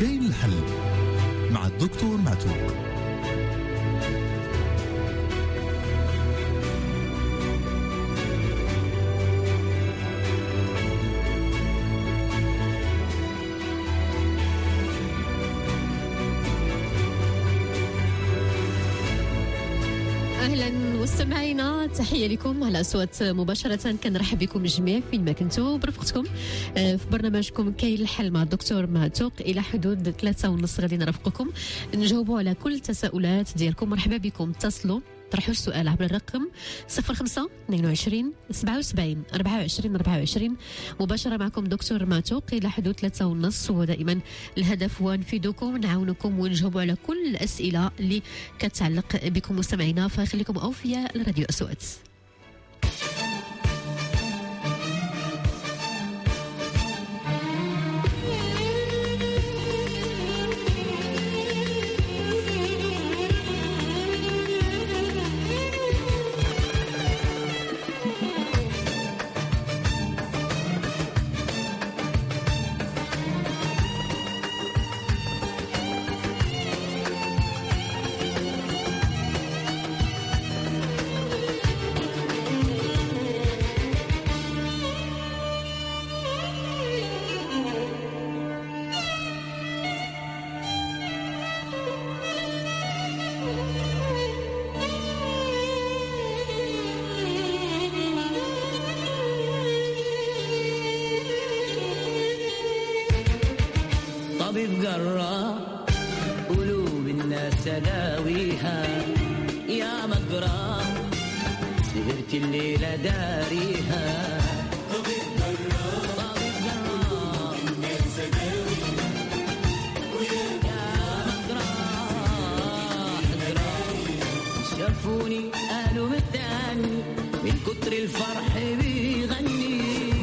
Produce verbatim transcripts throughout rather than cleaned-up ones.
كاين الحل مع الدكتور معتوق. اهلا مستمعينا، تحيه لكم على اصوات مباشره. كنرحب بكم جميع فين ما كنتوا برفقتكم في برنامجكم كاين الحل مع الدكتور معتوق. الى حدود ثلاثة ونص غادي نرافقكم نجاوبوا على كل التساؤلات ديالكم. مرحبا بكم، اتصلوا طرحوا السؤال عبر الرقم صفر خمسة اثنين وعشرين سبعة وسبعين أربعة وعشرين أربعة وعشرين. مباشرة معكم دكتور معتوق إلى حدود ثلاثة ونص، ودائما الهدف هو نفيدكم نعاونكم ونجاوبوا على كل الأسئلة اللي كتعلق بكم مستمعينا. فخليكم أوفياء لراديو أصوات. طبيب جراح قلوب الناس داويها، يا مجراح سهرت الليلة داريها. طبيب جراح طبيب جراح الناس داويها، ويا مجراح داريها. شافوني قالوا متهني من كتر الفرح بيغني.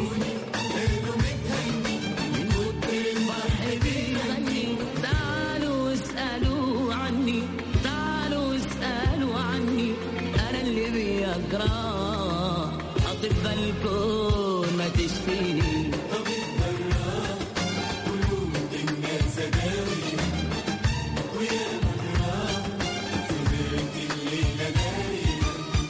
أطباء الكون ما تشفيني. طبيب جراح قلوب الناس داويها، ويا مجراح سهرت الليلة داريها.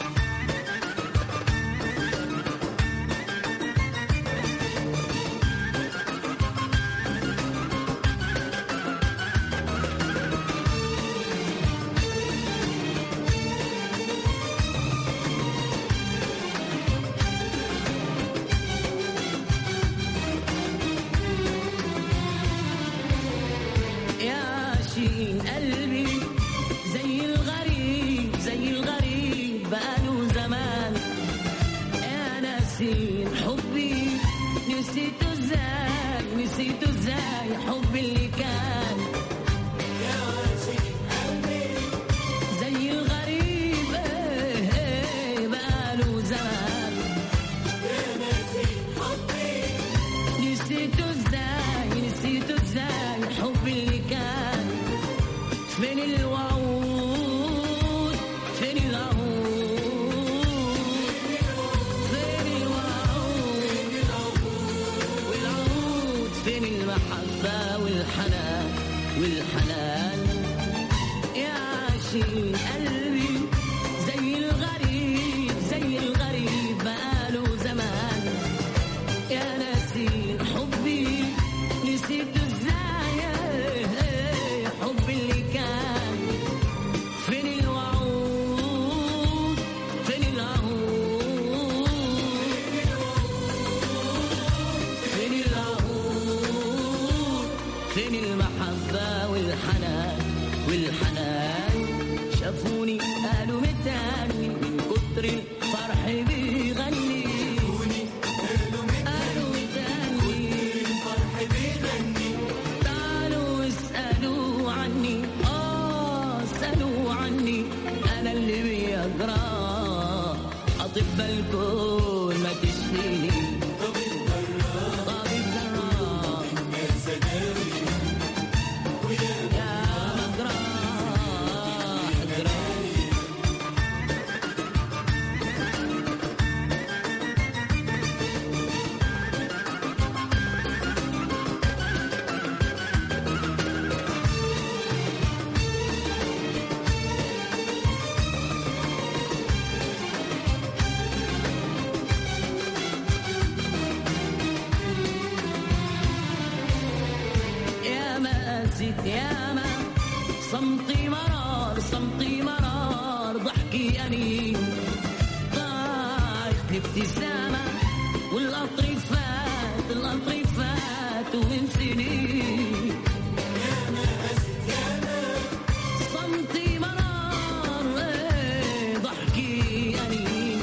قلبي زي الغريب زي الغريب بقاله زمان. يا ناسين حبي نسيته ازاي نسيته ازاي حبي اللي كان. يا ناسين قلبي زي الغريب ايه ايه بقاله زمان. يا ناسين حبي نسيته ازاي نسيته ازاي حبي اللي كان. فين الوعود فين العهود فين الوعود والعهود فين المحبة والحنان والحنان. يا عاشقين قلبي زي الغريب زي الغريب بقاله زمان. يا ناسين حبي نسيته ازاي حبي اللي كان. فين الوعود فين العهود فين العهود فين المحبة والحنان والحنان. شافوني قالوا متهني من كتر الفرح بيغني. قالوا متهني من الفرح بيغني. تعالوا اسألوا عني آه اسألوا عني أنا اللي بيجرى. أطباء الكون ما تشفيني. طبيب جراح طبيب جراح الناس داويها، ويا مجراح جراح. ابتسامة والقطر فات القطر فات ونسيني صمتي مرار ايه ضحكي أنين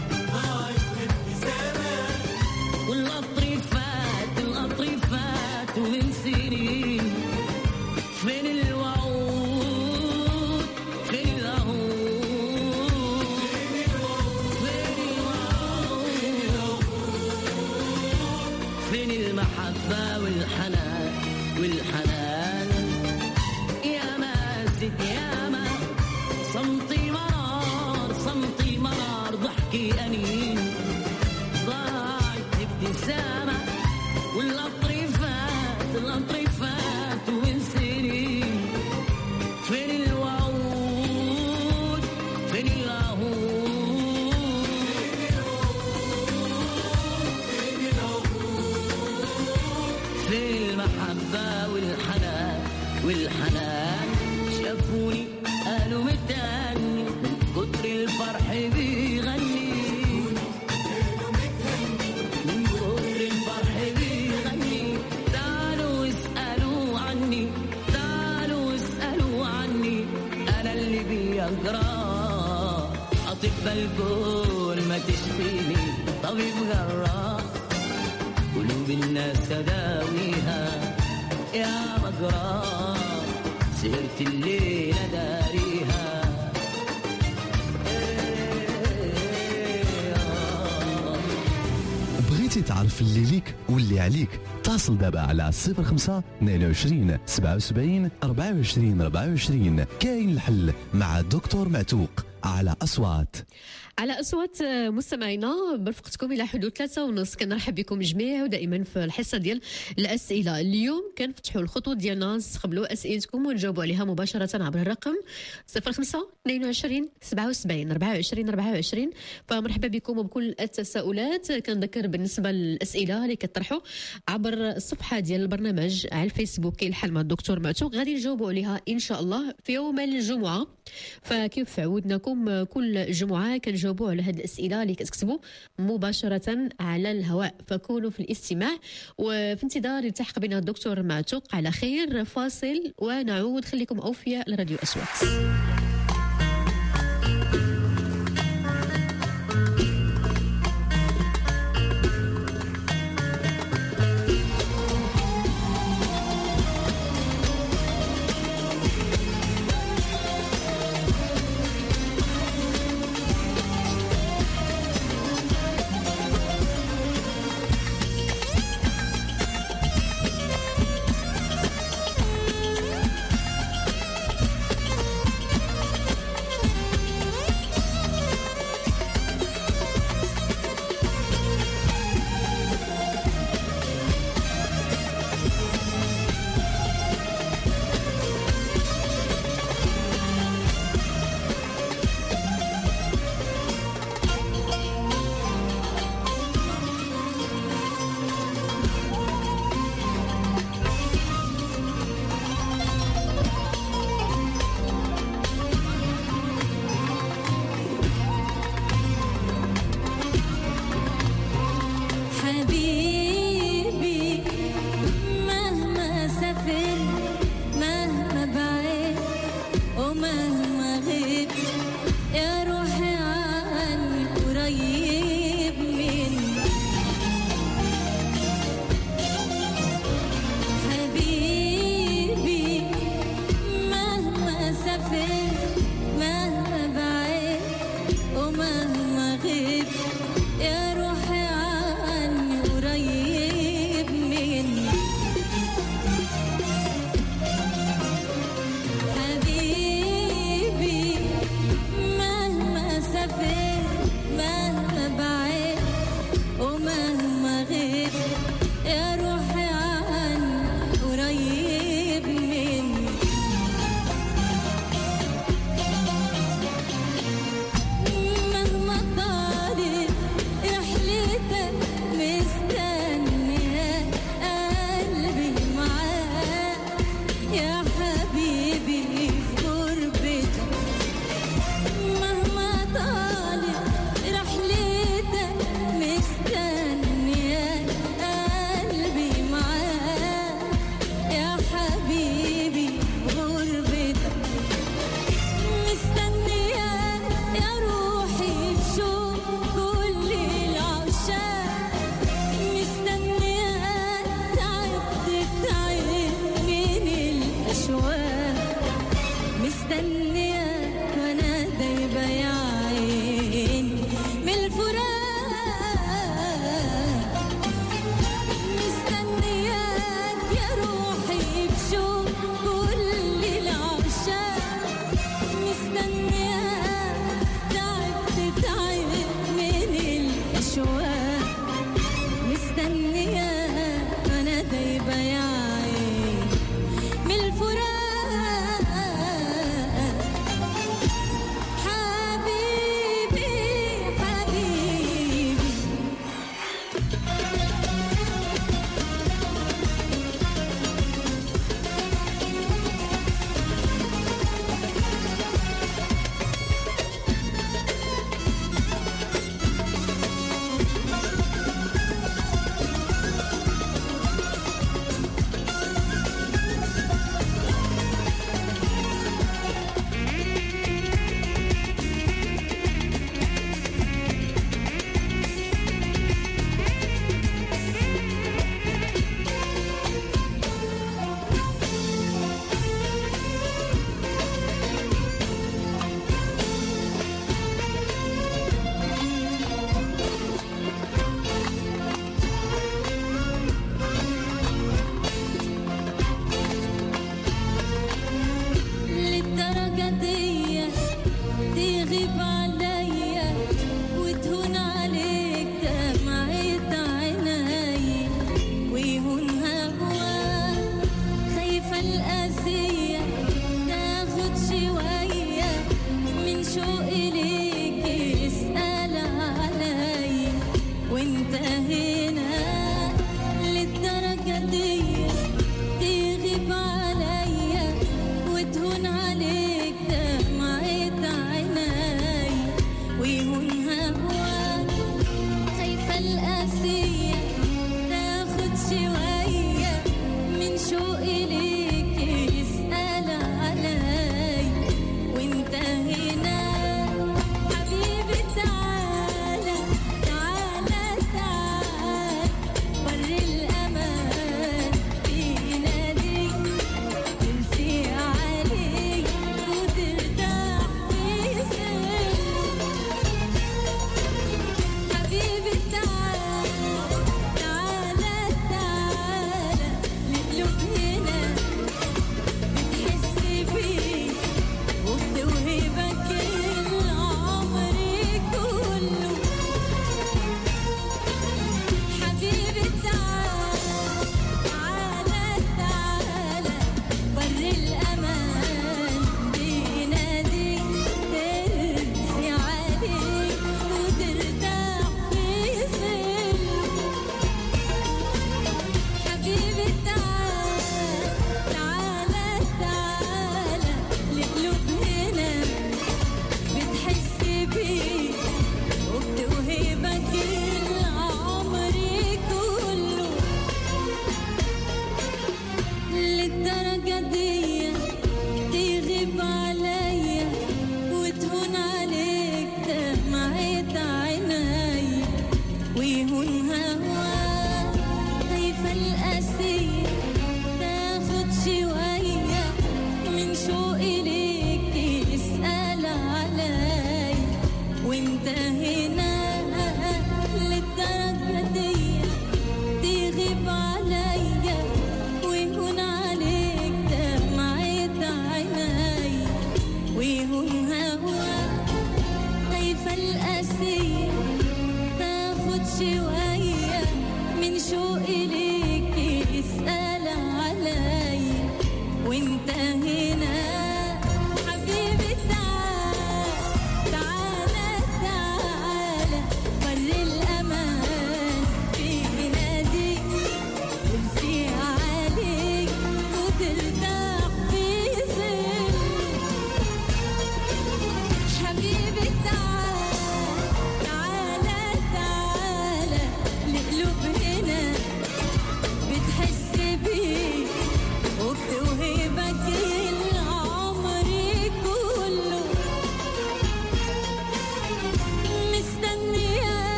والقطر فات القطر فات ونسيني فين الوعود فين العهود فين الوعود فين المحبة والحنان والحنان يا ماسك يا ما صمتي مرار صمتي مرار ضحكي أنين ضاعت ابتسامة والقطر فات القطر فات ونسيني فين الوعود فين العهود فين المحبة والحنان والحنان شافوني قالوا متاني من كتر الفرح بيغني من كتر الفرح بيغني تعالوا اسألوا عني تعالوا اسألوا عني أنا اللي بيجرى أطب الكل ما تشفيني طبيب جراح قلوب الناس أداويها يا مجرى سهرت الليلة داريها بغيتي تعرف اللي ليك واللي عليك اتصل دابا على صفر خمسة اثنين وعشرين سبعة وسبعين أربعة وعشرين أربعة وعشرين. كاين الحل مع الدكتور معتوق على أصوات على أصوات مستمعينا برفقتكم إلى حدود ثلاثة ونص. كنرحب بكم جميع ودائما في الحصة ديال الأسئلة. اليوم كنفتحوا الخطوط ديالنا نستقبلوا أسئلتكم ونجاوبوا عليها مباشرة عبر الرقم صفر خمسة اثنين وعشرين سبعة وسبعين أربعة وعشرين أربعة وعشرين. فمرحبا بكم وبكل التساؤلات. كنذكر بالنسبة للأسئلة اللي كطرحوا عبر الصفحة ديال البرنامج على الفيسبوك كاين الحل مع الدكتور معتوق، غادي نجاوبوا عليها إن شاء الله في يوم الجمعة. فكيف عودناكم كل جمعة كنجاوبوا على هذه الأسئلة اللي كتكتبوا مباشرة على الهواء، فكونوا في الاستماع وفي انتظار يلتحق بنا الدكتور معتوق على خير. فاصل ونعود. خليكم أوفياء لراديو أصوات.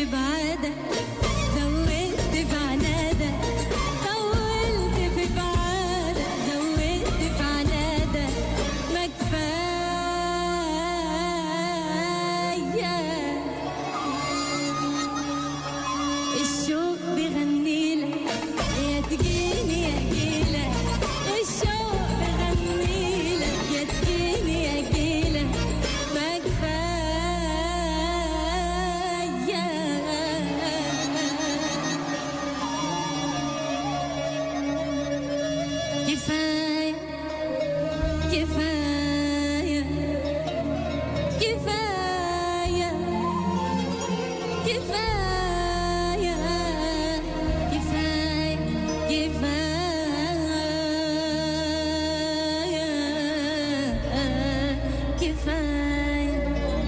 بعادة زودت في عنادة طولت في بعادة زودت في عنادة ما كفاية الشوق بغنيلك يا تجيني يا جيلك الشوق بغنيلك يا تجيني يا جيلك ما كفاية كفاية كفاية كفاية كفاية كفاية كفاية كفاية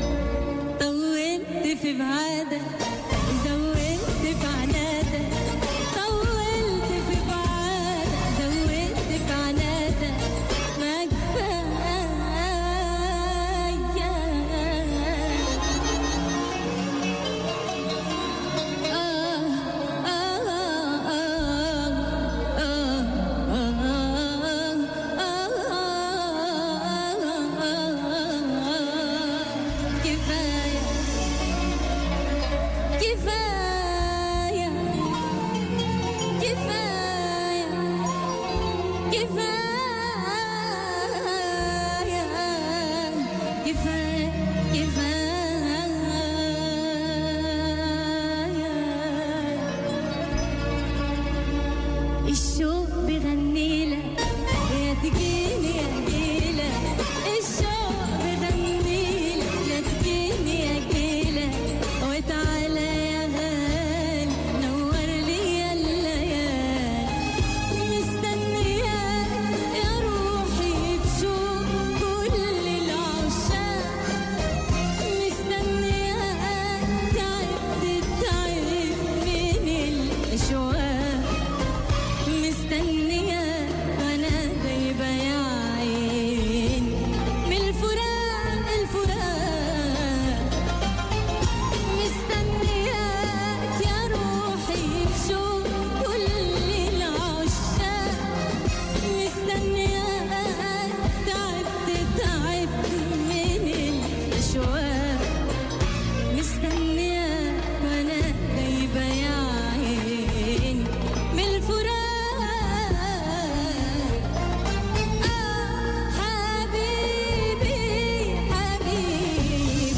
طولت في بعادة زودت في عنادة طولت في بعادة زودت في عنادة ما كفاية كفاية كفاية كفاية كفاية كفاية كفاية الشوق بغنيلك يا تجيني يا جيلك الشوق بغنيلك يا تجيني يا جيلك وتعالى يا غالي نور لي الليالي مستنياك يا روحي بشوق كل العشاق مستنياك تعبت تعب من الأشواق مستنياك وانا دايبة يا عين من الفراق الفراق مستنياك يا روحي بشوق كل العشاق مستنياك تعبت تعبت من الأشواق مستنياك وانا دايبة يا عين من الفراق آه حبيبي حبيبي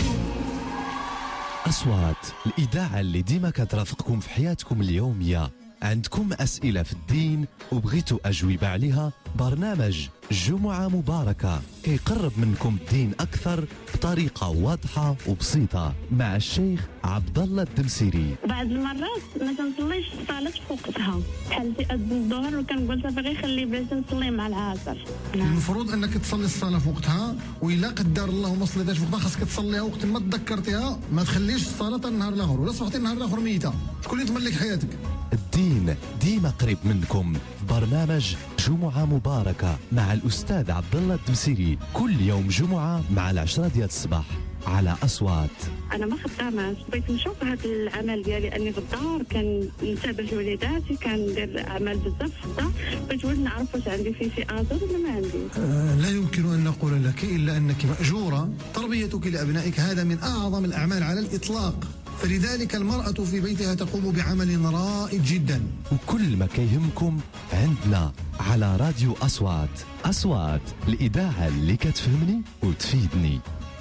أصوات الإذاعة اللي ديما كترافقكم في حياتكم اليومية. عندكم أسئلة في الدين وبغيتوا أجوبة عليها؟ برنامج جمعة مباركة كيقرب منكم الدين أكثر بطريقة واضحة وبسيطة مع الشيخ عبد الله الدمسيري. بعض المرات ما تنصليش الصلاة في وقتها بحال في أذن الظهر وكنقول صافي غير خلي بلاش نصلي مع العصر. المفروض انك تصلي الصلاه في وقتها، والا قدر الله ما صليتهاش في وقتها خاصك تصليها وقت ما تذكرتيها. ما تخليش الصلاه النهار الاخر ولا صبحتي النهار الاخر ميته. شكون اللي تملك حياتك؟ الدين ديما قريب منكم في برنامج جمعة مباركة مع الأستاذ عبد الله الدمسيري كل يوم جمعة مع العشرة ديال الصباح على أصوات. أنا ما خدامة بغيت نشوف هذا العمل ديالي أني في الدار كنتابع وليداتي كندير أعمال بزاف في الدار. بغيت ولد نعرف واش عندي فيه شي آزر ولا ما عندي. آه لا يمكن أن نقول لك إلا أنك مأجورة. تربيتك لأبنائك هذا من أعظم الأعمال على الإطلاق، فلذلك المرأة في بيتها تقوم بعمل رائد جدا. وكل ما كيهمكم عندنا على راديو أصوات. أصوات الإذاعة اللي كتفهمني وتفيدني.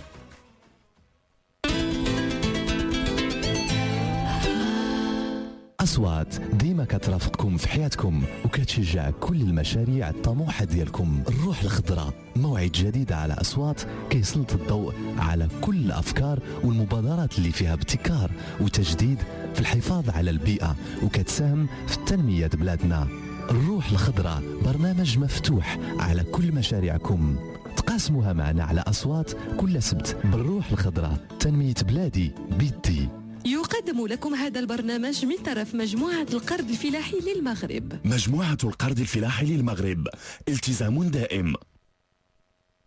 أصوات ديما كترافقكم في حياتكم وكتشجع كل المشاريع الطموحة ديالكم. الروح الخضراء موعد جديد على أصوات كيسلط الضوء على كل الأفكار والمبادرات اللي فيها ابتكار وتجديد في الحفاظ على البيئة وكتساهم في التنمية بلادنا. الروح الخضراء برنامج مفتوح على كل مشاريعكم، تقاسموها معنا على أصوات كل سبت. بالروح الخضراء تنمية بلادي بيدي. يقدم لكم هذا البرنامج من طرف مجموعة القرض الفلاحي للمغرب. مجموعة القرض الفلاحي للمغرب، التزام دائم.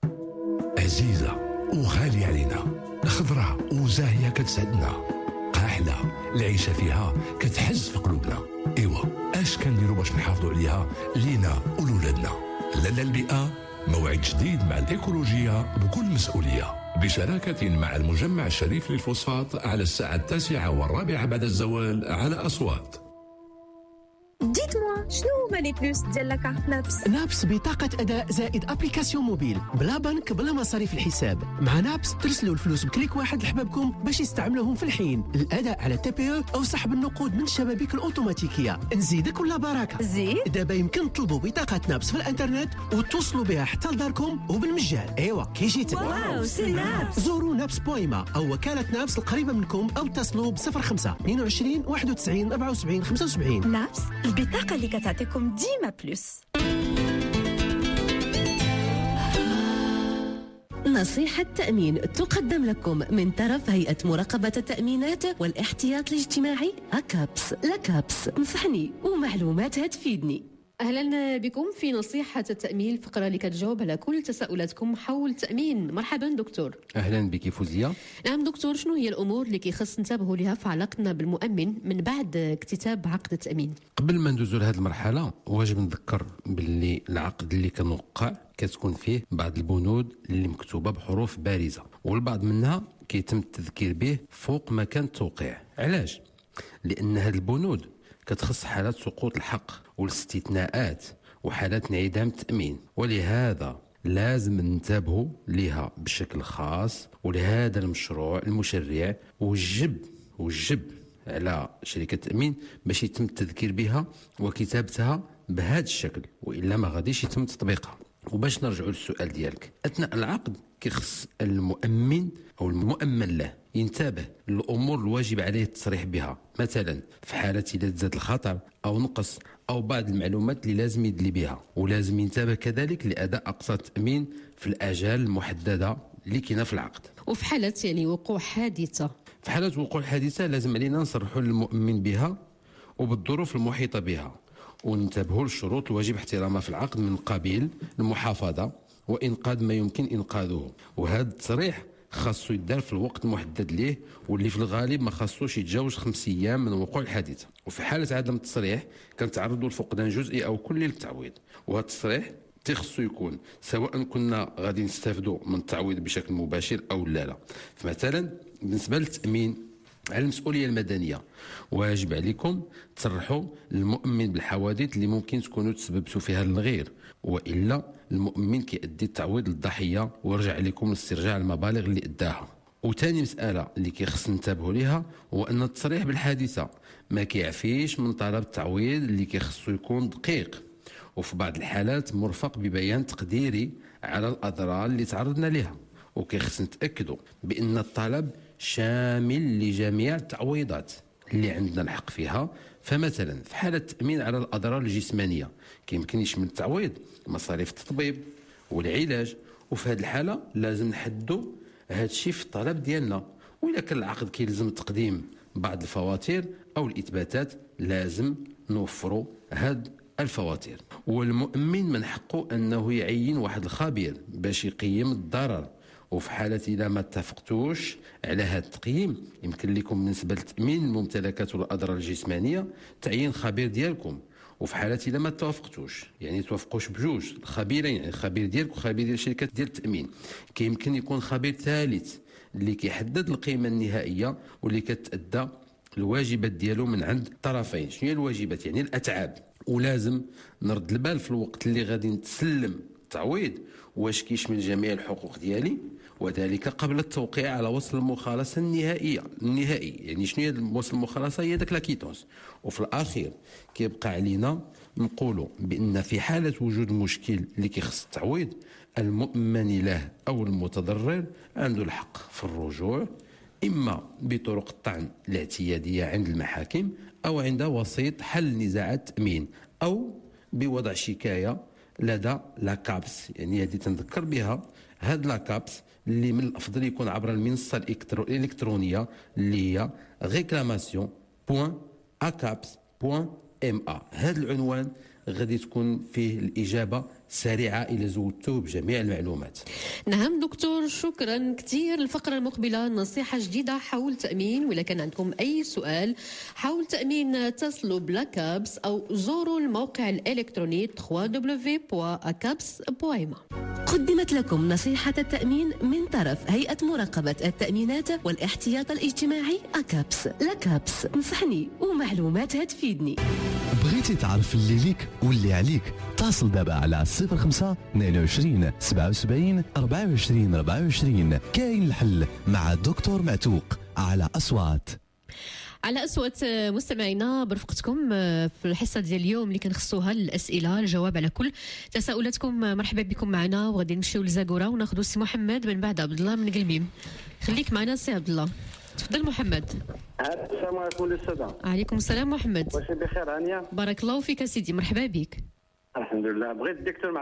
عزيزة وغالية علينا، خضراء وزاهية كتسعدنا، قاحلة محلى العيشه فيها كتحز في قلوبنا. ايوا اش كنديروا باش نحافظوا عليها لينا ولولادنا؟ لالا البيئه موعد جديد مع الايكولوجيه بكل مسؤوليه، بشراكه مع المجمع الشريف للفوسفات على الساعه التاسعه والرابعه بعد الزوال على اصوات. ديتموا شنو هما لي بلوس ديال لاكارت نابس؟ نابس بطاقة أداء زائد أبليكاسيون موبيل بلا بنك بلا مصاريف الحساب. مع نابس ترسلوا الفلوس بكليك واحد لحبابكم باش يستعملوهم في الحين، الأداء على تي بي او أو سحب النقود من الشبابيك الأوتوماتيكية. نزيدك ولا بركة؟ زيد دابا يمكن تطلبوا بطاقة نابس في الانترنت وتوصلوا بها حتى لداركم وبالمجان. ايوا كي جيتك. واو سي نابس. زوروا نابس بويما أو وكالة نابس القريبة منكم أو اتصلوا ب صفر خمسة اثنين وعشرين واحد وتسعين أربعة وسبعين خمسة وسبعين. نابس البطاقة اللي كتعطيكم ديما بلوس. نصيحة تأمين تقدم لكم من طرف هيئة مراقبة التأمينات والاحتياط الاجتماعي أكابس. لكابس نصحني ومعلومات هتفيدني. اهلا بكم في نصيحه التامين، الفقره اللي كتجاوب على كل تساؤلاتكم حول التامين. مرحبا دكتور. اهلا بك فوزيه. نعم دكتور، شنو هي الامور اللي كيخص ننتبهوا لها في علاقتنا بالمؤمن من بعد اكتتاب عقد التامين؟ قبل ما ندوزو لهذه المرحله واجب نذكر باللي العقد اللي كنوقع كتكون فيه بعض البنود اللي مكتوبه بحروف بارزه، والبعض منها كيتم التذكير به فوق مكان التوقيع. علاش؟ لان هذه البنود كتخص حالات سقوط الحق والاستثناءات وحالات انعدام التأمين، ولهذا لازم ننتبهوا لها بشكل خاص. ولهذا المشروع المشرع وجب وجب على شركة التأمين باش يتم التذكير بها وكتابتها بهذا الشكل، وإلا ما غاديش يتم تطبيقها. وباش نرجعوا للسؤال ديالك، أثناء العقد كيخص المؤمن أو المؤمن له ينتبه للأمور الواجب عليه التصريح بها، مثلا في حالة إذا تزاد الخطر أو نقص أو بعض المعلومات اللي لازم يدلي بها. ولازم ينتبه كذلك لأداء أقساط التأمين في الآجال المحددة اللي كاينه في العقد. وفي حالة يعني وقوع حادثة، في حالة وقوع حادثة لازم علينا نصرحوا للمؤمن بها وبالظروف المحيطة بها، وننتبهوا للشروط الواجب احترامها في العقد من قبيل المحافظة وإنقاذ ما يمكن إنقاذه. وهذا التصريح خاصو يدار في الوقت المحدد ليه، واللي في الغالب ما خاصوش يتجاوز خمس ايام من وقوع الحادثه. وفي حاله عدم التصريح كنتعرضوا لفقدان جزئي او كلي للتعويض. وهذا التصريح تخصو يكون سواء كنا غادي نستافدوا من التعويض بشكل مباشر او لا لا. فمثلا بالنسبه للتامين على المسؤوليه المدنيه، واجب عليكم تصرحوا للمؤمن بالحوادث اللي ممكن تكونوا تسببتوا فيها للغير، والا المؤمن كيأدي التعويض للضحيه ويرجع لكم لاسترجاع المبالغ اللي اداها. وثاني مساله اللي كيخص ننتبهوا ليها هو ان التصريح بالحادثه ما كيعفيش من طلب التعويض اللي كيخصو يكون دقيق، وفي بعض الحالات مرفق ببيان تقديري على الاضرار اللي تعرضنا لها. وكيخص نتاكدوا بان الطلب شامل لجميع التعويضات اللي عندنا الحق فيها. فمثلا في حالة التأمين على الأضرار الجسمانية كيمكن يشمل التعويض مصاريف التطبيب والعلاج، وفي هذه الحالة لازم نحدوا هذا الشيء في الطلب ديالنا. وإذا كان العقد كيلزم تقديم بعض الفواتير أو الإثباتات لازم نوفروا هاد الفواتير. والمؤمن من حقه أنه يعين واحد الخبير باش يقيم الضرر، وفي حالة إذا ما اتفقتوش على هذا التقييم يمكن لكم بالنسبة لتأمين الممتلكات والأضرار الجسمانية تعيين خبير ديالكم. وفي حالة إذا ما توافقتوش يعني توافقوش بجوج الخبيرين، يعني الخبير ديالك وخبير ديال الشركة ديال التأمين، كيمكن يكون خبير ثالث اللي كيحدد القيمة النهائية واللي كتأدى الواجبات ديالو من عند الطرفين. شنو هي الواجبات؟ يعني الأتعاب. ولازم نرد البال في الوقت اللي غادي نتسلم التعويض واش كيشمل جميع الحقوق ديالي، وذلك قبل التوقيع على وصل المخالصه النهائيه النهائي. يعني شنو هي وصل المخالصه؟ هي داك لاكيتونس. وفي الاخير كيبقى علينا نقولوا بان في حاله وجود مشكل اللي كيخص التعويض المؤمن له او المتضرر عنده الحق في الرجوع اما بطرق الطعن الاعتياديه عند المحاكم او عند وسيط حل نزاعات التامين او بوضع شكايه لدى لاكابس. يعني هذه تنذكر بها هاد لاكابس اللي من الافضل يكون عبر المنصه الالكترونيه اللي هي réclamation point a caps point m a. هذا العنوان غادي تكون فيه الاجابه سريعه الى زودتوه بجميع المعلومات. نعم دكتور، شكرا كثير. الفقرة المقبلة نصيحة جديدة حول تأمين، وإذا كان عندكم أي سؤال حول تأمين اتصلوا بلاكابس أو زوروا الموقع الإلكتروني دبليو دبليو دبليو بوان اكابس بوان اي ام. قدمت لكم نصيحة التأمين من طرف هيئة مراقبة التأمينات والاحتياط الاجتماعي أكابس. لاكابس، نصحني ومعلوماتها تفيدني. بغيتي تعرف اللي ليك واللي عليك؟ اتصل دابا على صفر خمسة اثنين وعشرين سبعة وسبعين أربعة وعشرين أربعة وعشرين. كاين الحل مع الدكتور معتوق على أصوات. على أصوات مستمعينا برفقتكم في الحصة ديال اليوم اللي كنخصوها الأسئلة الجواب على كل تساؤلاتكم. مرحبا بكم معنا، وغادي نمشيو لزاكورا وناخذوا السي محمد من بعد عبد الله من قلبيم. خليك معنا سي عبد الله. تفضل محمد. السلام عليكم للسادة. عليكم السلام محمد. واش بخير هانيه؟ بارك الله فيك سيدي، مرحبا بك. الحمد لله. بغيت الدكتور